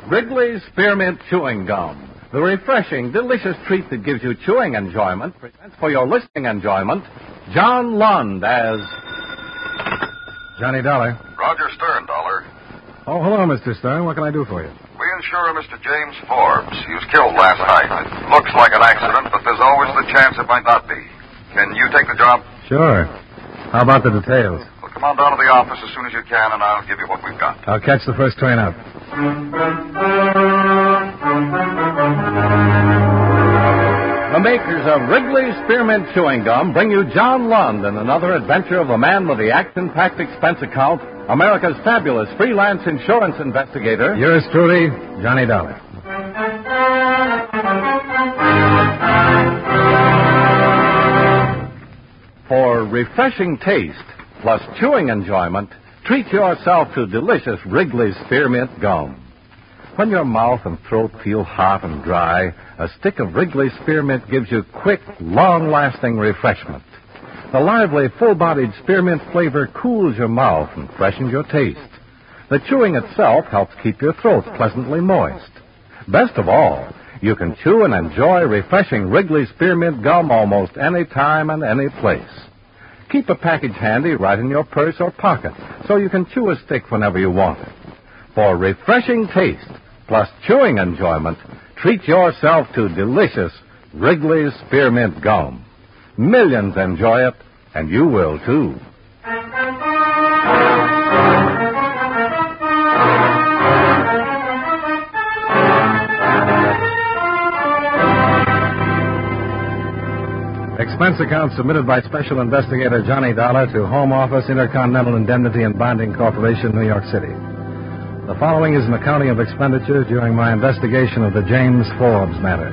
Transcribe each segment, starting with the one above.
Wrigley's Spearmint Chewing Gum. The refreshing, delicious treat that gives you chewing enjoyment presents for your listening enjoyment John Lund as Johnny Dollar. Roger Stern, Dollar. Oh, hello, Mr. Stern. What can I do for you? We insure Mr. James Forbes. He was killed last night. It looks like an accident, but there's always the chance it might not be. Can you take the job? Sure. How about the details? Well, come on down to the office as soon as you can, and I'll give you what we've got. I'll catch the first train up. the makers of Wrigley's Spearmint Chewing Gum bring you John Lund in another adventure of a man with the action-packed expense account, America's fabulous freelance insurance investigator. Yours truly, Johnny Dollar. For refreshing taste plus chewing enjoyment, treat yourself to delicious Wrigley's Spearmint Gum. When your mouth and throat feel hot and dry, a stick of Wrigley's Spearmint gives you quick, long-lasting refreshment. The lively, full-bodied spearmint flavor cools your mouth and freshens your taste. The chewing itself helps keep your throat pleasantly moist. Best of all, you can chew and enjoy refreshing Wrigley's Spearmint Gum almost any time and any place. Keep a package handy right in your purse or pocket so you can chew a stick whenever you want it. For refreshing taste plus chewing enjoyment, treat yourself to delicious Wrigley's Spearmint Gum. Millions enjoy it, and you will too. Expense account submitted by Special Investigator Johnny Dollar to Home Office, Intercontinental Indemnity and Bonding Corporation, New York City. The following is an accounting of expenditures during my investigation of the James Forbes matter.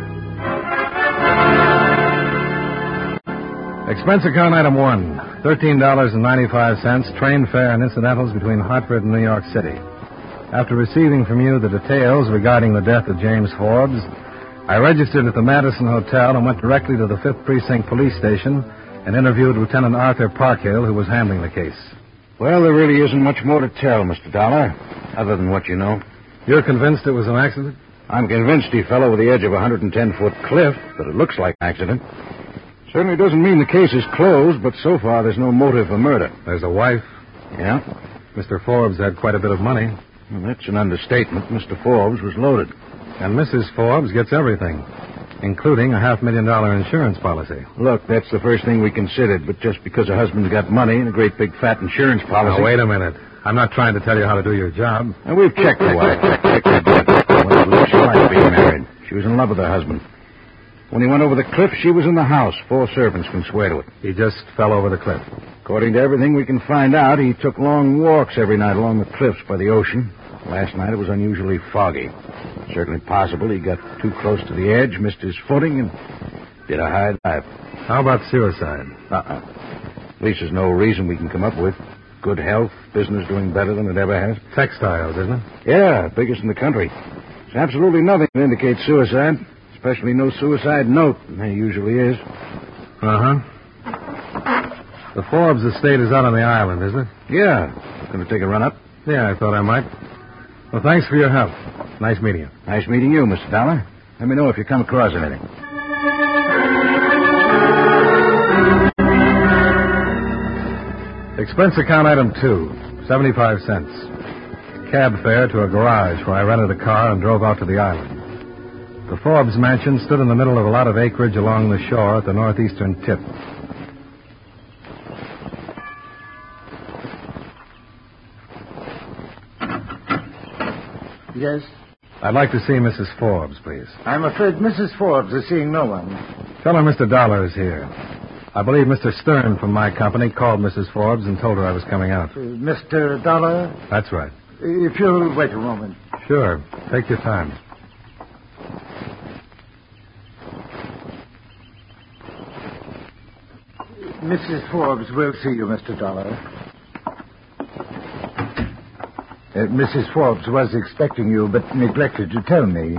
Expense account item 1, $13.95, train fare and incidentals between Hartford and New York City. After receiving from you the details regarding the death of James Forbes, I registered at the Madison Hotel and went directly to the 5th Precinct Police Station and interviewed Lieutenant Arthur Parkhill, who was handling the case. Well, there really isn't much more to tell, Mr. Dollar, other than what you know. You're convinced it was an accident? I'm convinced he fell over the edge of a 110-foot cliff, but it looks like an accident. Certainly doesn't mean the case is closed, but so far there's no motive for murder. There's a wife. Yeah? Mr. Forbes had quite a bit of money. Well, that's an understatement. Mr. Forbes was loaded. And Mrs. Forbes gets everything, including a $500,000 insurance policy. Look, that's the first thing we considered, but just because a husband's got money and a great big fat insurance policy... Now, wait a minute. I'm not trying to tell you how to do your job. And we've checked the wife. Checked her death. Well, she liked being married. She was in love with her husband. When he went over the cliff, she was in the house. 4 servants can swear to it. He just fell over the cliff. According to everything we can find out, he took long walks every night along the cliffs by the ocean. Last night it was unusually foggy. Certainly possible he got too close to the edge, missed his footing, and did a high dive. How about suicide? At least there's no reason we can come up with. Good health, business doing better than it ever has. Textiles, isn't it? Yeah, biggest in the country. There's absolutely nothing that indicates suicide, especially no suicide note, and there usually is. Uh-huh. The Forbes estate is out on the island, isn't it? Yeah. Going to take a run up? Yeah, I thought I might. Well, thanks for your help. Nice meeting you. Nice meeting you, Mr. Dollar. Let me know if you come across anything. Expense account item 2, 75 cents. Cab fare to a garage where I rented a car and drove out to the island. The Forbes mansion stood in the middle of a lot of acreage along the shore at the northeastern tip. Yes? I'd like to see Mrs. Forbes, please. I'm afraid Mrs. Forbes is seeing no one. Tell her Mr. Dollar is here. I believe Mr. Stern from my company called Mrs. Forbes and told her I was coming out. Mr. Dollar? That's right. If you'll wait a moment. Sure. Take your time. Mrs. Forbes will see you, Mr. Dollar. Mrs. Forbes was expecting you, but neglected to tell me.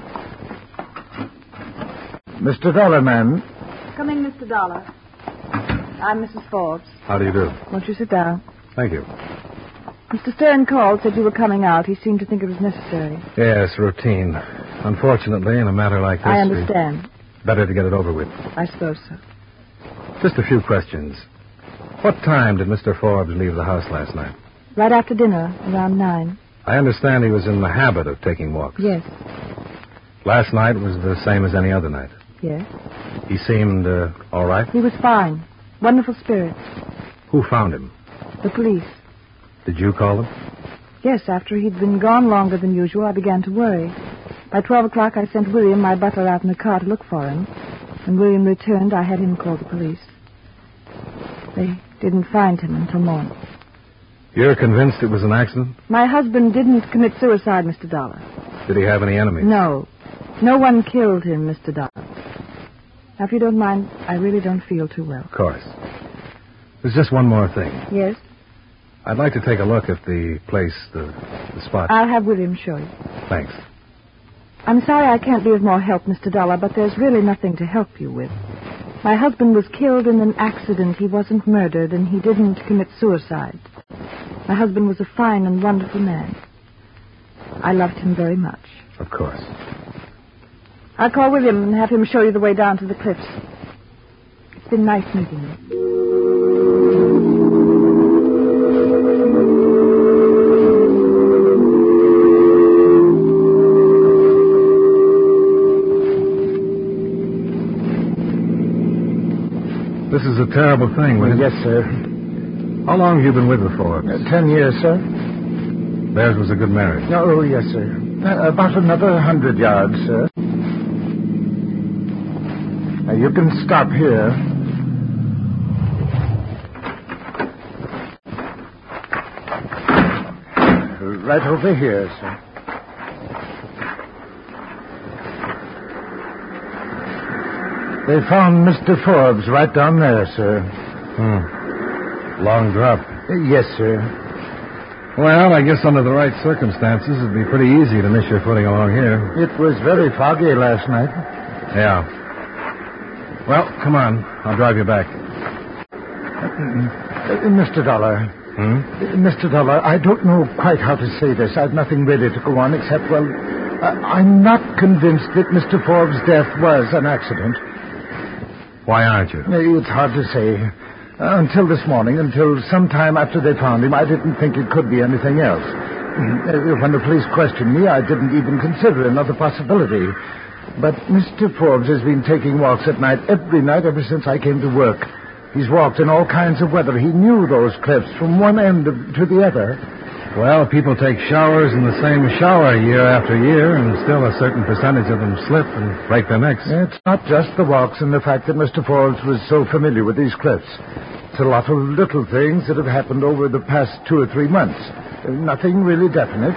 Mr. Dollar, ma'am. Come in, Mr. Dollar. I'm Mrs. Forbes. How do you do? Won't you sit down? Thank you. Mr. Stern called, said you were coming out. He seemed to think it was necessary. Yes, routine. Unfortunately, in a matter like this... I understand. Better to get it over with. I suppose so. Just a few questions. What time did Mr. Forbes leave the house last night? Right after dinner, around 9. I understand he was in the habit of taking walks. Yes. Last night was the same as any other night. Yes. He seemed all right? He was fine. Wonderful spirits. Who found him? The police. Did you call them? Yes, after he'd been gone longer than usual, I began to worry. By 12 o'clock, I sent William, my butler, out in a car to look for him. When William returned, I had him call the police. They didn't find him until morning. You're convinced it was an accident? My husband didn't commit suicide, Mr. Dollar. Did he have any enemies? No. No one killed him, Mr. Dollar. Now, if you don't mind, I really don't feel too well. Of course. There's just one more thing. Yes? I'd like to take a look at the place, the spot. I'll have William show you. Thanks. I'm sorry I can't be of more help, Mr. Dollar, but there's really nothing to help you with. My husband was killed in an accident. He wasn't murdered, and he didn't commit suicide. My husband was a fine and wonderful man. I loved him very much. Of course. I'll call William and have him show you the way down to the cliffs. It's been nice meeting you. This is a terrible thing, William. Yes, sir. How long have you been with the Forbes? 10 years, sir. Theirs was a good marriage. Oh, yes, sir. About another 100 yards, sir. You can stop here. Right over here, sir. They found Mr. Forbes right down there, sir. Long drop. Yes, sir. Well, I guess under the right circumstances, it'd be pretty easy to miss your footing along here. It was very foggy last night. Yeah. Well, come on. I'll drive you back. Mr. Dollar. Mr. Dollar, I don't know quite how to say this. I've nothing ready to go on except, well, I'm not convinced that Mr. Forbes' death was an accident. Why aren't you? It's hard to say. Until this morning, until sometime after they found him, I didn't think it could be anything else. When the police questioned me, I didn't even consider another possibility. But Mr. Forbes has been taking walks at night, every night, ever since I came to work. He's walked in all kinds of weather. He knew those cliffs from one end to the other. Well, people take showers in the same shower year after year, and still a certain percentage of them slip and break their necks. It's not just the walks and the fact that Mr. Forbes was so familiar with these cliffs. It's a lot of little things that have happened over the past 2 or 3 months. Nothing really definite.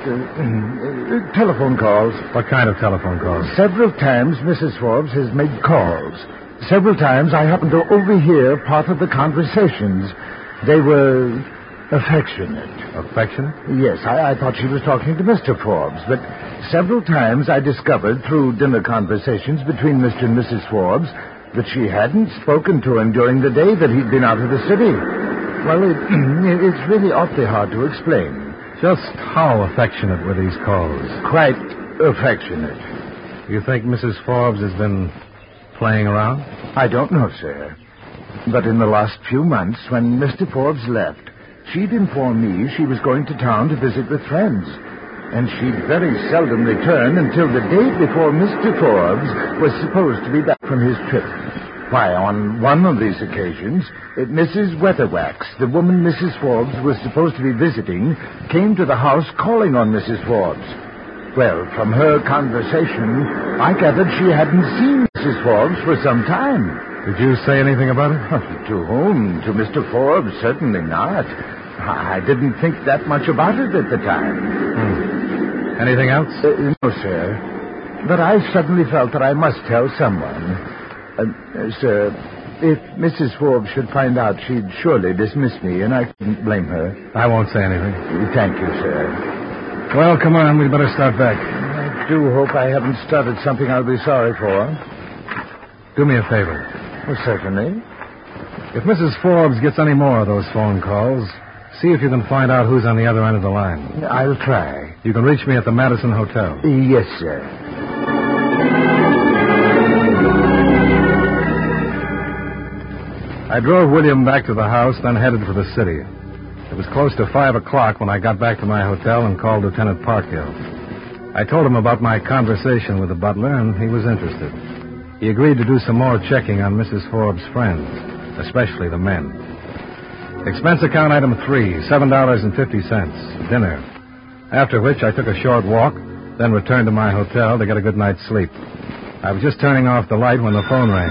Telephone calls. What kind of telephone calls? Several times Mrs. Forbes has made calls. Several times I happened to overhear part of the conversations. They were affectionate. Affectionate? Yes, I thought she was talking to Mr. Forbes, but several times I discovered through dinner conversations between Mr. and Mrs. Forbes that she hadn't spoken to him during the day that he'd been out of the city. Well, it's really awfully hard to explain. Just how affectionate were these calls? Quite affectionate. You think Mrs. Forbes has been playing around? I don't know, sir. But in the last few months, when Mr. Forbes left, she'd informed me she was going to town to visit with friends. And she'd very seldom return until the day before Mr. Forbes was supposed to be back from his trip. Why, on one of these occasions, Mrs. Weatherwax, the woman Mrs. Forbes was supposed to be visiting, came to the house calling on Mrs. Forbes. Well, from her conversation, I gathered she hadn't seen Mrs. Forbes for some time. Did you say anything about it? To whom? To Mr. Forbes? Certainly not. I didn't think that much about it at the time. Anything else? No, sir. But I suddenly felt that I must tell someone. Sir, if Mrs. Forbes should find out, she'd surely dismiss me, and I couldn't blame her. I won't say anything. Thank you, sir. Well, come on. We'd better start back. I do hope I haven't started something I'll be sorry for. Do me a favor. Well, certainly. If Mrs. Forbes gets any more of those phone calls, See if you can find out who's on the other end of the line. I'll try. You can reach me at the Madison Hotel. Yes, sir. I drove William back to the house, then headed for the city. It was close to 5 o'clock when I got back to my hotel and called Lieutenant Parkhill. I told him about my conversation with the butler, and he was interested. He agreed to do some more checking on Mrs. Forbes' friends, especially the men. Expense account item 3, $7.50, dinner. After which I took a short walk, then returned to my hotel to get a good night's sleep. I was just turning off the light when the phone rang.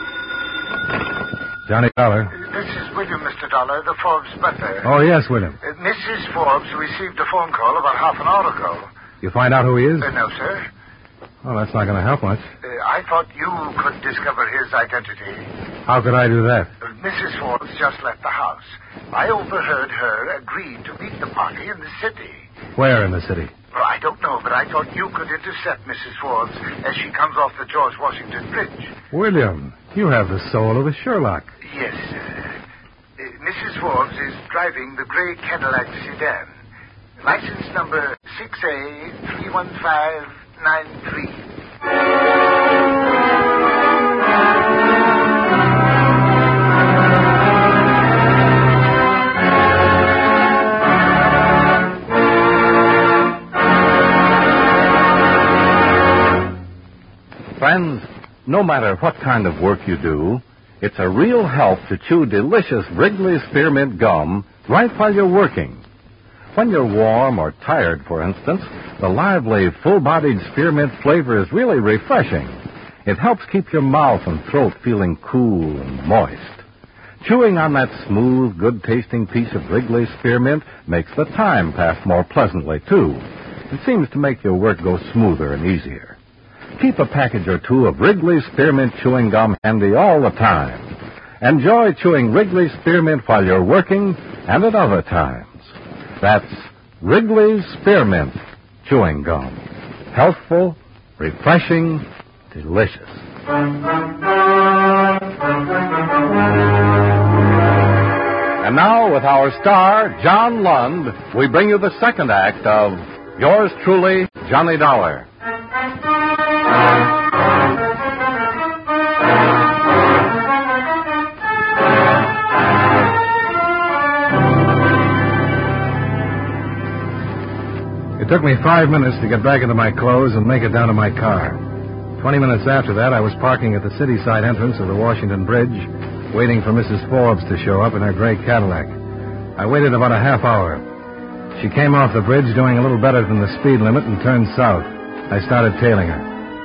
Johnny Dollar. This is William, Mr. Dollar, the Forbes butler. Oh, yes, William. Mrs. Forbes received a phone call about half an hour ago. You find out who he is? No, sir. Oh, that's not going to help much. I thought you could discover his identity. How could I do that? Mrs. Forbes just left the house. I overheard her agreeing to meet the party in the city. Where in the city? Well, I don't know, but I thought you could intercept Mrs. Forbes as she comes off the George Washington Bridge. William, you have the soul of a Sherlock. Yes, sir. Mrs. Forbes is driving the gray Cadillac sedan. License number 6A31593. Friends, no matter what kind of work you do, it's a real help to chew delicious Wrigley's Spearmint Gum right while you're working. When you're warm or tired, for instance, the lively, full-bodied spearmint flavor is really refreshing. It helps keep your mouth and throat feeling cool and moist. Chewing on that smooth, good-tasting piece of Wrigley's Spearmint makes the time pass more pleasantly, too. It seems to make your work go smoother and easier. Keep a package or two of Wrigley's Spearmint Chewing Gum handy all the time. Enjoy chewing Wrigley's Spearmint while you're working and at other times. That's Wrigley's Spearmint Chewing Gum. Healthful, refreshing, delicious. And now, with our star, John Lund, we bring you the second act of Yours Truly, Johnny Dollar. It took me 5 minutes to get back into my clothes and make it down to my car. 20 minutes after that, I was parking at the city-side entrance of the Washington Bridge, waiting for Mrs. Forbes to show up in her gray Cadillac. I waited about a half hour. She came off the bridge doing a little better than the speed limit and turned south. I started tailing her.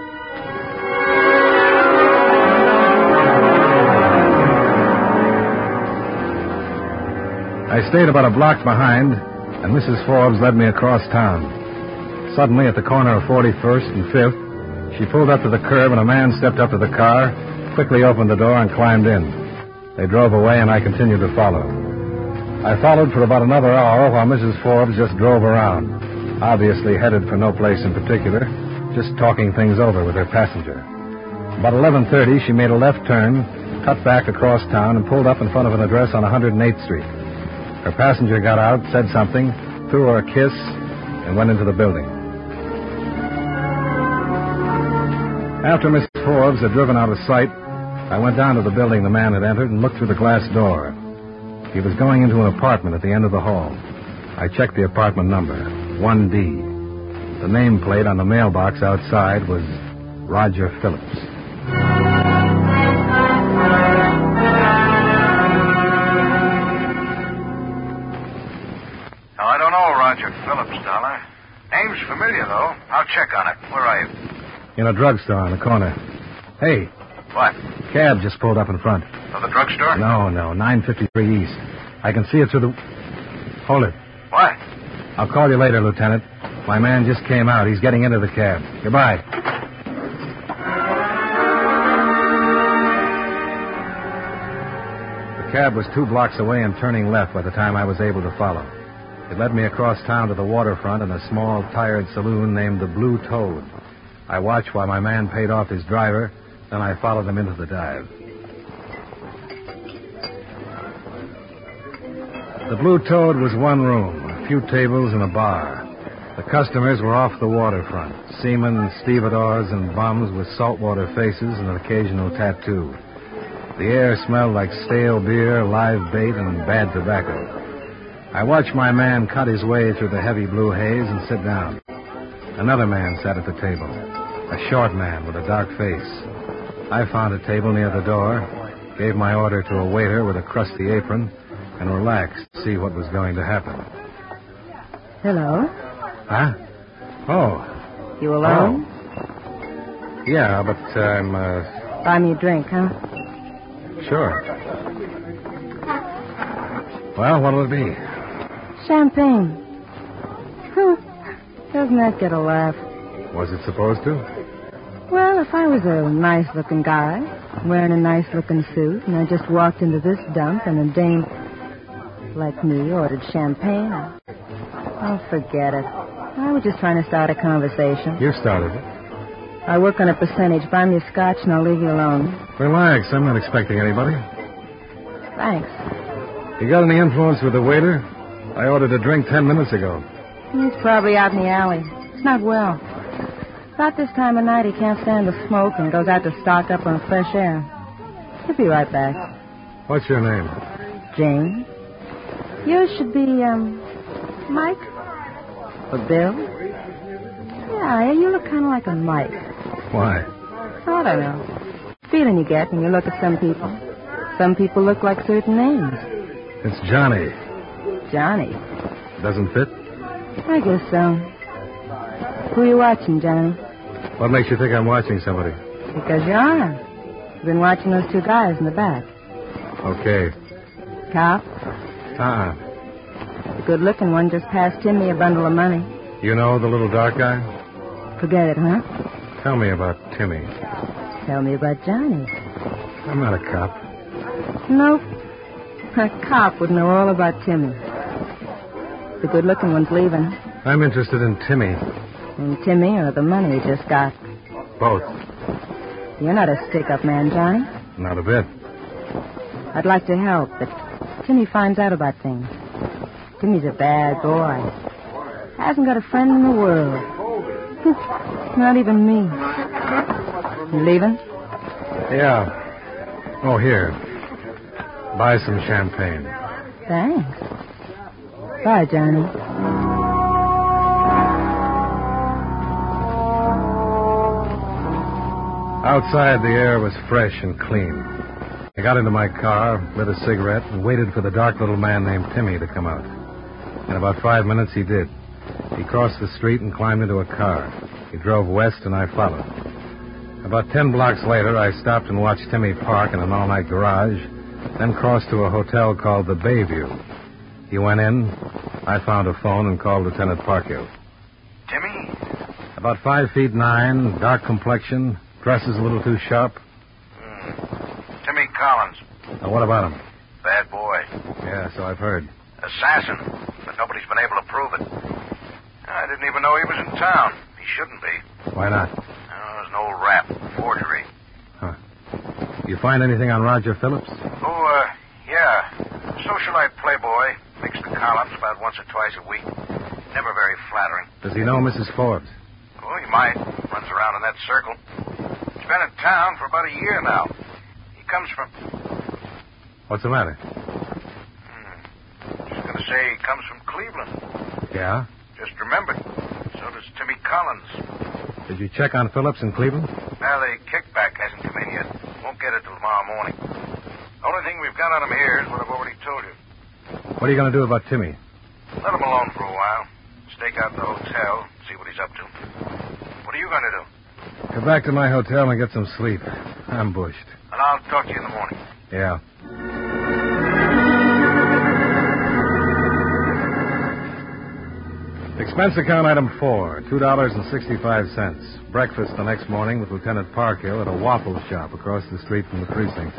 I stayed about a block behind, and Mrs. Forbes led me across town. Suddenly, at the corner of 41st and 5th, she pulled up to the curb, and a man stepped up to the car, quickly opened the door, and climbed in. They drove away, and I continued to follow. I followed for about another hour while Mrs. Forbes just drove around, obviously headed for no place in particular, just talking things over with her passenger. About 11:30, she made a left turn, cut back across town, and pulled up in front of an address on 108th Street. Her passenger got out, said something, threw her a kiss, and went into the building. After Mrs. Forbes had driven out of sight, I went down to the building the man had entered and looked through the glass door. He was going into an apartment at the end of the hall. I checked the apartment number, 1D. The nameplate on the mailbox outside was Roger Phillips. Now, I don't know Roger Phillips, Dollar. Name's familiar, though. I'll check on it. Where are you? In a drugstore on the corner. Hey. What? Cab just pulled up in front. Of the drugstore? No, 953 East. I can see it through the... Hold it. What? I'll call you later, Lieutenant. My man just came out. He's getting into the cab. Goodbye. The cab was 2 blocks away and turning left by the time I was able to follow. It led me across town to the waterfront in a small, tired saloon named the Blue Toad. I watched while my man paid off his driver, then I followed him into the dive. The Blue Toad was one room, a few tables and a bar. The customers were off the waterfront, seamen, stevedores, and bums with saltwater faces and an occasional tattoo. The air smelled like stale beer, live bait, and bad tobacco. I watched my man cut his way through the heavy blue haze and sit down. Another man sat at the table, a short man with a dark face. I found a table near the door, gave my order to a waiter with a crusty apron, and relaxed to see what was going to happen. Hello? Huh? Oh. You alone? Oh. Yeah, but I'm, Buy me a drink, huh? Sure. Well, what'll it be? Champagne. Doesn't that get a laugh? Was it supposed to? Well, if I was a nice-looking guy, wearing a nice-looking suit, and I just walked into this dump and a dame like me ordered champagne, oh, forget it. I was just trying to start a conversation. You started it. I work on a percentage. Buy me a scotch and I'll leave you alone. Relax. I'm not expecting anybody. Thanks. You got any influence with the waiter? I ordered a drink 10 minutes ago. He's probably out in the alley. He's not well. About this time of night, he can't stand the smoke and goes out to stock up on fresh air. He'll be right back. What's your name? Jane. Yours should be, Mike? Or Bill? Yeah, you look kind of like a Mike. Why? I don't know. Feeling you get when you look at some people. Some people look like certain names. It's Johnny. Johnny? Doesn't fit? I guess so. Who are you watching, Johnny? What makes you think I'm watching somebody? Because you are. You've been watching those two guys in the back. Okay. Cop? The good-looking one just passed Timmy a bundle of money. You know the little dark guy? Forget it, huh? Tell me about Timmy. Tell me about Johnny. I'm not a cop. Nope. A cop would know all about Timmy. The good-looking one's leaving. I'm interested in Timmy. In Timmy or the money he just got? Both. You're not a stick-up man, Johnny. Not a bit. I'd like to help, but Timmy finds out about things. Timmy's a bad boy. Hasn't got a friend in the world. Not even me. You leaving? Yeah. Oh, here. Buy some champagne. Thanks. Bye, Johnny. Outside, the air was fresh and clean. I got into my car, lit a cigarette, and waited for the dark little man named Timmy to come out. In about 5 minutes, he did. He crossed the street and climbed into a car. He drove west, and I followed. About 10 blocks later, I stopped and watched Timmy park in an all-night garage, then crossed to a hotel called the Bayview. He went in. I found a phone and called Lieutenant Parkhill. Timmy? About 5'9", dark complexion, dresses a little too sharp. Timmy Collins. Now, what about him? Bad boy. Yeah, so I've heard. Assassin. But nobody's been able to prove it. I didn't even know he was in town. He shouldn't be. Why not? There's an old rap. Forgery. Huh. You find anything on Roger Phillips? Oh, yeah. Socialite playboy. Makes the columns about once or twice a week. Never very flattering. Does he know Mrs. Forbes? Oh, he might. Runs around in that circle. He's been in town for about a year now. He comes from... What's the matter? Just going to say he comes from Cleveland. Yeah? Just remembered. So does Timmy Collins. Did you check on Phillips in Cleveland? Now, the kickback hasn't come in yet. Won't get it till tomorrow morning. The only thing we've got on him here is what I've already told you. What are you going to do about Timmy? Let him alone for a while. Stake out the hotel, see what he's up to. What are you going to do? Go back to my hotel and get some sleep. I'm bushed. And I'll talk to you in the morning. Yeah. Expense account item 4, $2.65. Breakfast the next morning with Lieutenant Parkhill at a waffle shop across the street from the precinct.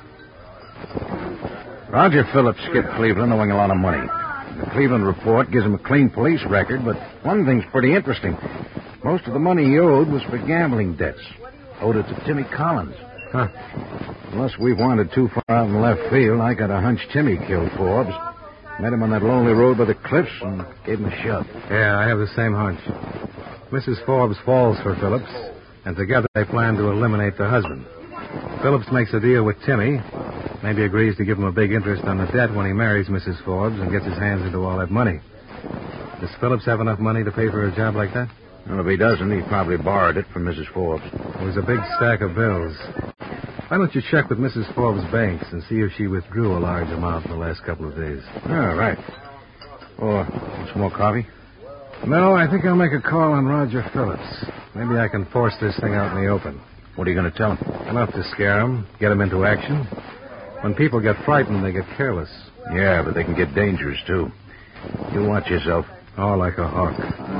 Roger Phillips skipped Cleveland owing a lot of money. The Cleveland report gives him a clean police record, but one thing's pretty interesting. Most of the money he owed was for gambling debts. Owed it to Timmy Collins. Huh. Unless we've wandered too far out in left field, I got a hunch Timmy killed Forbes. Met him on that lonely road by the cliffs and gave him a shove. Yeah, I have the same hunch. Mrs. Forbes falls for Phillips, and together they plan to eliminate the husband. Phillips makes a deal with Timmy. Maybe agrees to give him a big interest on the debt when he marries Mrs. Forbes and gets his hands into all that money. Does Phillips have enough money to pay for a job like that? Well, if he doesn't, he probably borrowed it from Mrs. Forbes. It was a big stack of bills. Why don't you check with Mrs. Forbes' banks and see if she withdrew a large amount in the last couple of days? Oh, right. Or some more coffee? No, I think I'll make a call on Roger Phillips. Maybe I can force this thing out in the open. What are you going to tell him? Enough to scare him, get him into action. When people get frightened, they get careless. Yeah, but they can get dangerous, too. You watch yourself. Oh, like a hawk.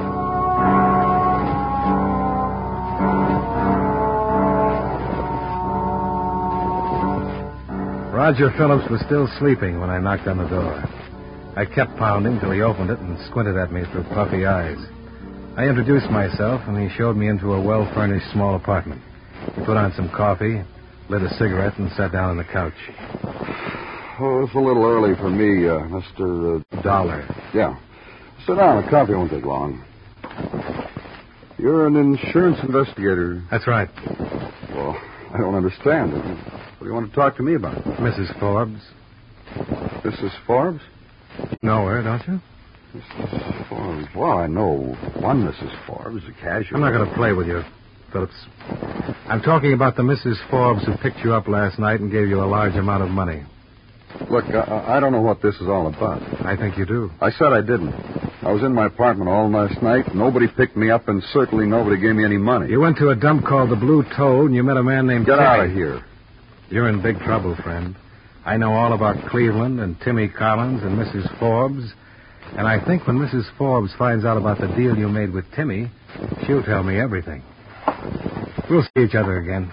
Roger Phillips was still sleeping when I knocked on the door. I kept pounding till he opened it and squinted at me through puffy eyes. I introduced myself, and he showed me into a well-furnished small apartment. He put on some coffee, lit a cigarette, and sat down on the couch. Oh, it's a little early for me, Mr. Dollar. Yeah. Sit down. The coffee won't take long. You're an insurance investigator. That's right. Well, I don't understand. What do you want to talk to me about? Mrs. Forbes. Mrs. Forbes? You know her, don't you? Mrs. Forbes. Well, I know one Mrs. Forbes, a casual. I'm not going to play with you, Phillips. I'm talking about the Mrs. Forbes who picked you up last night and gave you a large amount of money. Look, I don't know what this is all about. I think you do. I said I didn't. I was in my apartment all last night. Nobody picked me up, and certainly nobody gave me any money. You went to a dump called the Blue Toad, and you met a man named Get Timmy. out of here. You're in big trouble, friend. I know all about Cleveland and Timmy Collins and Mrs. Forbes. And I think when Mrs. Forbes finds out about the deal you made with Timmy, she'll tell me everything. We'll see each other again.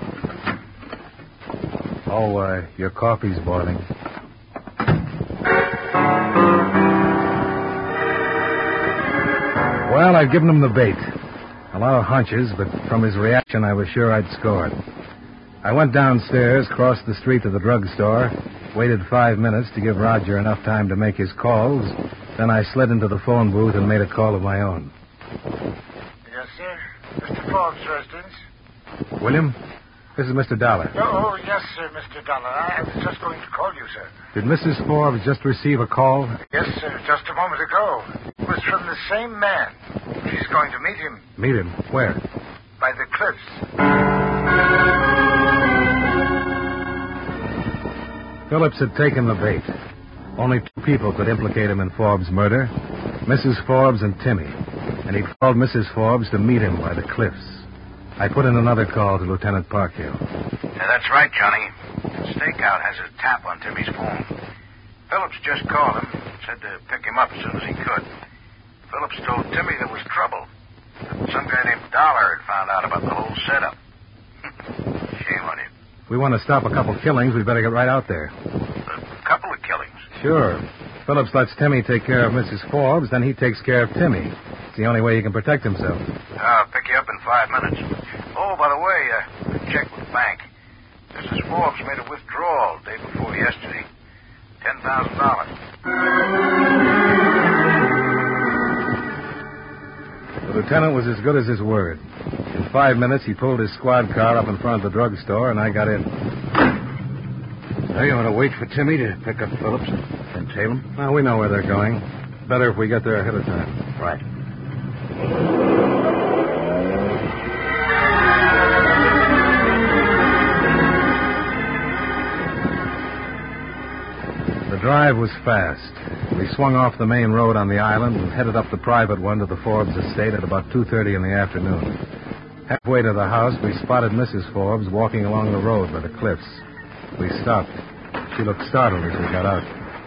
Oh, your coffee's boiling. Well, I'd given him the bait. A lot of hunches, but from his reaction, I was sure I'd scored. I went downstairs, crossed the street to the drugstore, waited 5 minutes to give Roger enough time to make his calls. Then I slid into the phone booth and made a call of my own. Yes, sir. Mr. Forbes' residence. William, this is Mr. Dollar. Oh, yes, sir, Mr. Dollar. I was just going to call you, sir. Did Mrs. Forbes just receive a call? Yes, sir, just a moment ago. It was from the same man. She's going to meet him. Meet him? Where? By the cliffs. Phillips had taken the bait. Only 2 people could implicate him in Forbes' murder, Mrs. Forbes and Timmy. And he'd called Mrs. Forbes to meet him by the cliffs. I put in another call to Lieutenant Parkhill. Yeah, that's right, Johnny. Stakeout has a tap on Timmy's phone. Phillips just called him, said to pick him up as soon as he could. Phillips told Timmy there was trouble. That some guy named Dollar had found out about the whole setup. Shame on him. We want to stop a couple killings. We'd better get right out there. A couple of killings? Sure. Phillips lets Timmy take care of Mrs. Forbes, then he takes care of Timmy. It's the only way he can protect himself. I'll pick you up in 5 minutes. Oh, by the way, I checked with the bank. Mrs. Forbes made a withdrawal day before yesterday. $10,000. The lieutenant was as good as his word. In 5 minutes, he pulled his squad car up in front of the drugstore, and I got in. Now, you want to wait for Timmy to pick up Phillips and tail him? Well, we know where they're going. Better if we get there ahead of time. Right. The drive was fast. We swung off the main road on the island and headed up the private one to the Forbes estate at about 2:30 in the afternoon. Halfway to the house, we spotted Mrs. Forbes walking along the road by the cliffs. We stopped. She looked startled as we got out.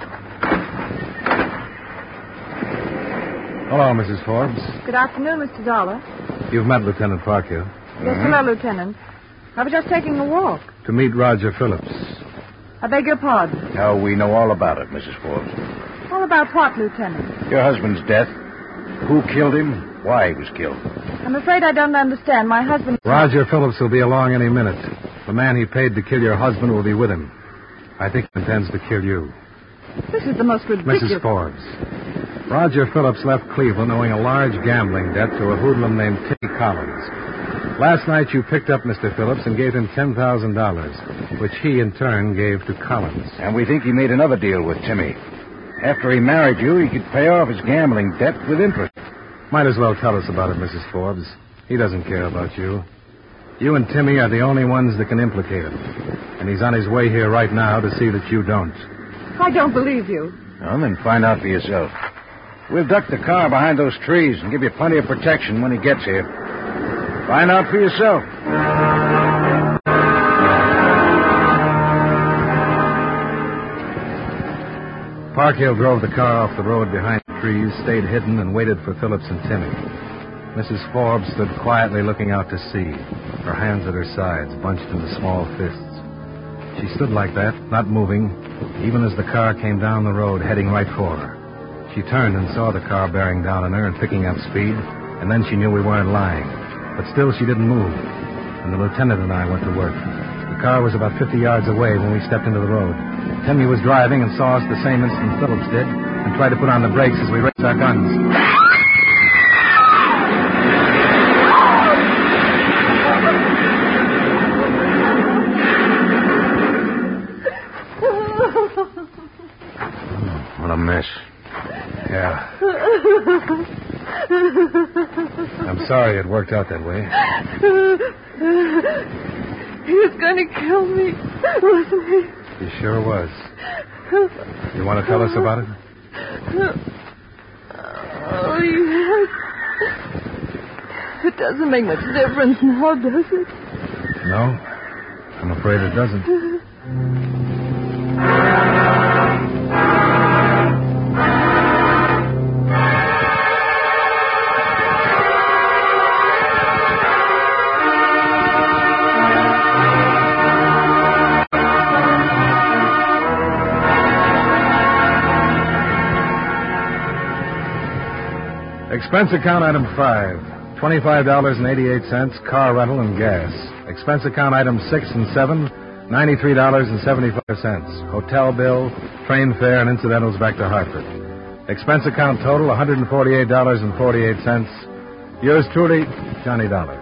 Hello, Mrs. Forbes. Good afternoon, Mr. Dollar. You've met Lieutenant Parkhill. Yes, hello, Lieutenant. I was just taking a walk. To meet Roger Phillips. I beg your pardon. Now, we know all about it, Mrs. Forbes. All about what, Lieutenant? Your husband's death. Who killed him? Why he was killed. I'm afraid I don't understand. My husband... Roger Phillips will be along any minute. The man he paid to kill your husband will be with him. I think he intends to kill you. This is the most ridiculous... Mrs. Forbes, Roger Phillips left Cleveland owing a large gambling debt to a hoodlum named Timmy Collins. Last night you picked up Mr. Phillips and gave him $10,000, which he in turn gave to Collins. And we think he made another deal with Timmy. After he married you, he could pay off his gambling debt with interest. Might as well tell us about it, Mrs. Forbes. He doesn't care about you. You and Timmy are the only ones that can implicate him. And he's on his way here right now to see that you don't. I don't believe you. Well, then find out for yourself. We'll duck the car behind those trees and give you plenty of protection when he gets here. Find out for yourself. Parkhill drove the car off the road behind the trees, stayed hidden, and waited for Phillips and Timmy. Mrs. Forbes stood quietly looking out to sea, her hands at her sides, bunched into small fists. She stood like that, not moving, even as the car came down the road, heading right for her. She turned and saw the car bearing down on her and picking up speed, and then she knew we weren't lying. But still, she didn't move, and the lieutenant and I went to work. The car was about 50 yards away when we stepped into the road. Timmy was driving and saw us the same instant Phillips did, and tried to put on the brakes as we raised our guns. What a mess. Yeah. I'm sorry it worked out that way. He was going to kill me, wasn't he? He sure was. You want to tell us about it? Oh, yes. It doesn't make much difference now, does it? No, I'm afraid it doesn't. Expense account item 5, $25.88, car rental and gas. Expense account items 6 and 7, $93.75. Hotel bill, train fare, and incidentals back to Hartford. Expense account total, $148.48. Yours truly, Johnny Dollar.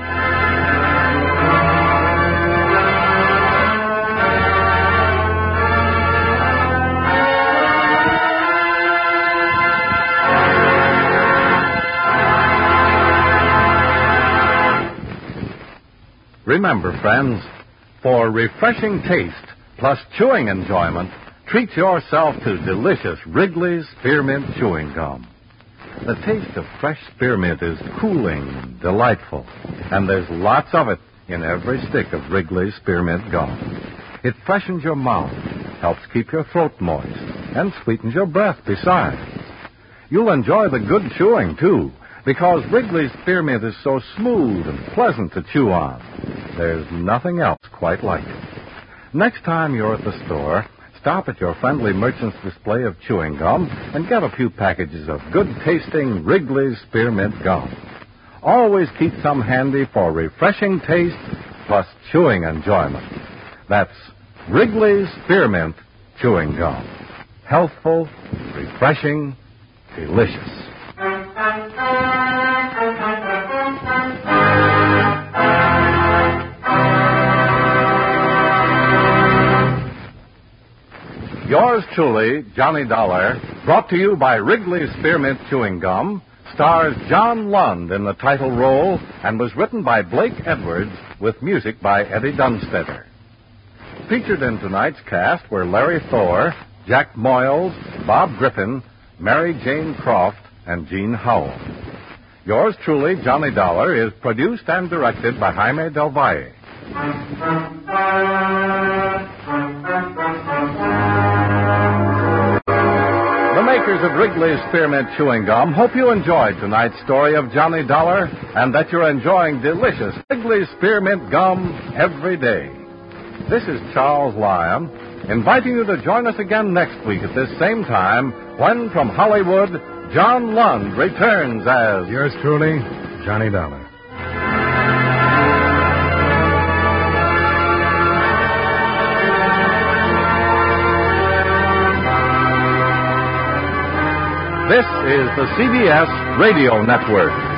Remember, friends, for refreshing taste plus chewing enjoyment, treat yourself to delicious Wrigley's Spearmint Chewing Gum. The taste of fresh spearmint is cooling, delightful, and there's lots of it in every stick of Wrigley's Spearmint Gum. It freshens your mouth, helps keep your throat moist, and sweetens your breath besides. You'll enjoy the good chewing, too, because Wrigley's Spearmint is so smooth and pleasant to chew on. There's nothing else quite like it. Next time you're at the store, stop at your friendly merchant's display of chewing gum and get a few packages of good-tasting Wrigley's Spearmint Gum. Always keep some handy for refreshing taste plus chewing enjoyment. That's Wrigley's Spearmint Chewing Gum. Healthful, refreshing, delicious. Yours truly, Johnny Dollar, brought to you by Wrigley's Spearmint Chewing Gum, stars John Lund in the title role and was written by Blake Edwards with music by Eddie Dunstetter. Featured in tonight's cast were Larry Thor, Jack Moyles, Bob Griffin, Mary Jane Croft, and Gene Howell. Yours truly, Johnny Dollar, is produced and directed by Jaime Del Valle. The makers of Wrigley's Spearmint Chewing Gum hope you enjoyed tonight's story of Johnny Dollar and that you're enjoying delicious Wrigley's Spearmint Gum every day. This is Charles Lyon, inviting you to join us again next week at this same time when, from Hollywood, John Lund returns as... Yours truly, Johnny Dollar. is the CBS Radio Network.